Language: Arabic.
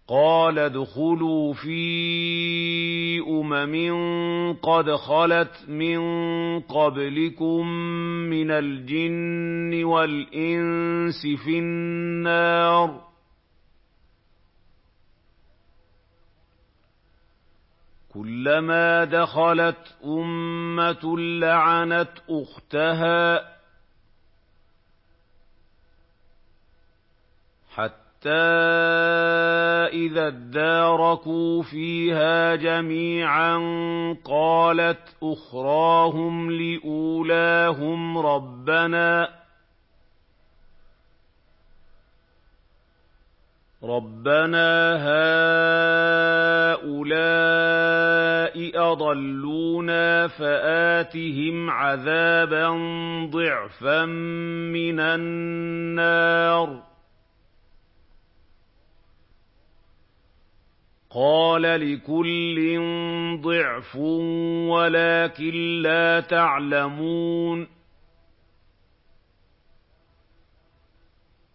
قَالَ ادْخُلُوا فِي قَدْ خَلَتْ مِن قَبْلِكُم مِّنَ الْجِنِّ وَالْإِنسِ فِي النَّارِ كُلَّمَا دَخَلَتْ أُمَّةٌ لَّعَنَتْ أُخْتَهَا حَتَّىٰ إِذَا ادَّارَكُوا فِيهَا جَمِيعًا قَالَتْ أُخْرَاهُمْ لِأُولَاهُمْ رَبَّنَا هَٰؤُلَاءِ أَضَلُّونَا فَآتِهِمْ عَذَابًا ضِعْفًا مِّنَ النَّارِ ۖ قَالَ لِكُلٍّ ضِعْفٌ وَلَٰكِن لَّا تَعْلَمُونَ